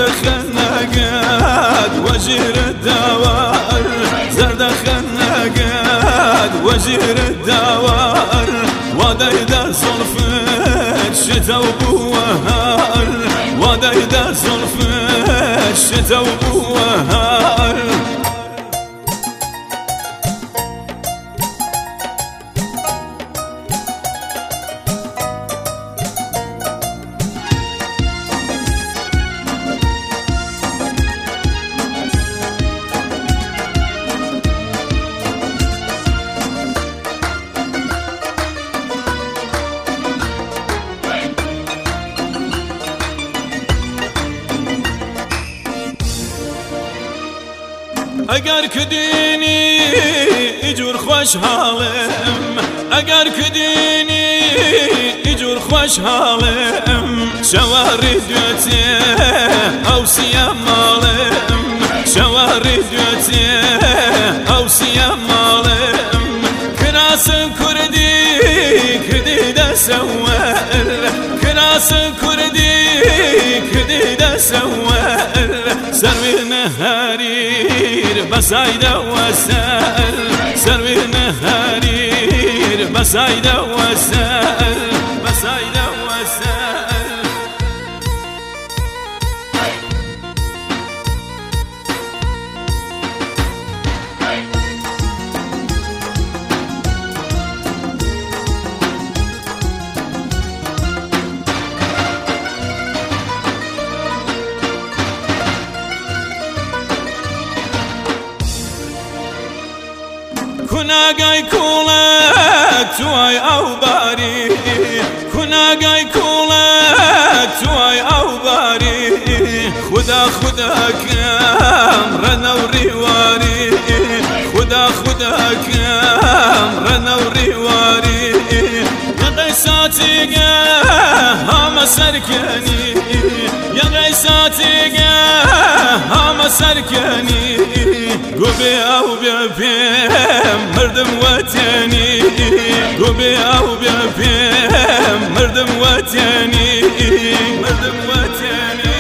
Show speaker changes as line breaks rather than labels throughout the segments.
خنقاد وزير الدوار، زرد خنقاد وزير الدوار، ودايدر صلفت شتا وبوهار، ودايدر صلفت شتا وبوهار. اگر کدینی ایجور خوش حالم، اگر کدینی ایجور خوش حالم، شواری دوتی او سیام مالم، شواری دوتی او سیام مالم، کراس کردی کردی دسوال، کراس کردی کردی دسوال، سروی نهاریر بساید وسال، سروی نهاریر بساید وسال، بساید وسال. كنا كولك توي او باري، كنا كولك توي او باري، خدا كامرنا وريواري، خدا كامرنا وريواري، يا قيساتي هم سركني، يا قيساتي هم سركني، قبي او بيبيم مردم وطني، قبي او بيبيم مردم وطني، مردم وطني.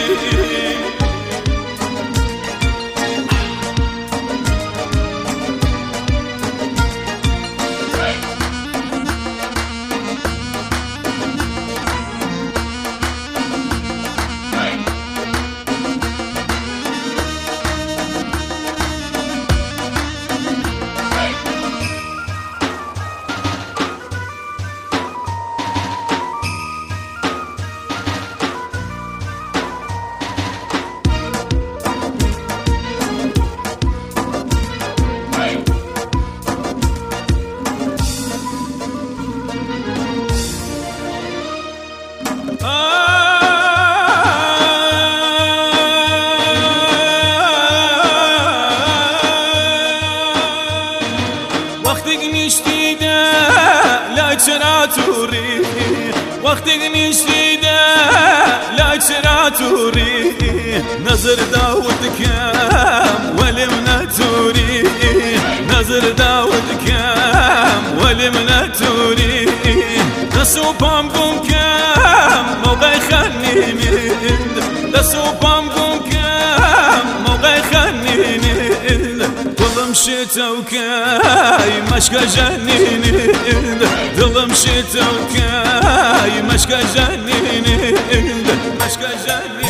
وقتك نشتيدا لا تراتوري، وقتك نشتيدا لا تراتوري، نظر داود كام ولمناتوري، نظر داود كام ولمناتوري، نسوبام بوم كام موقع خنيني، نسوبام بوم كام موقع خنيني، ظلم شتا وكاي مشكا جنيني، ظلم شتا وكاي مشكا جنيني، مشكا جنيني.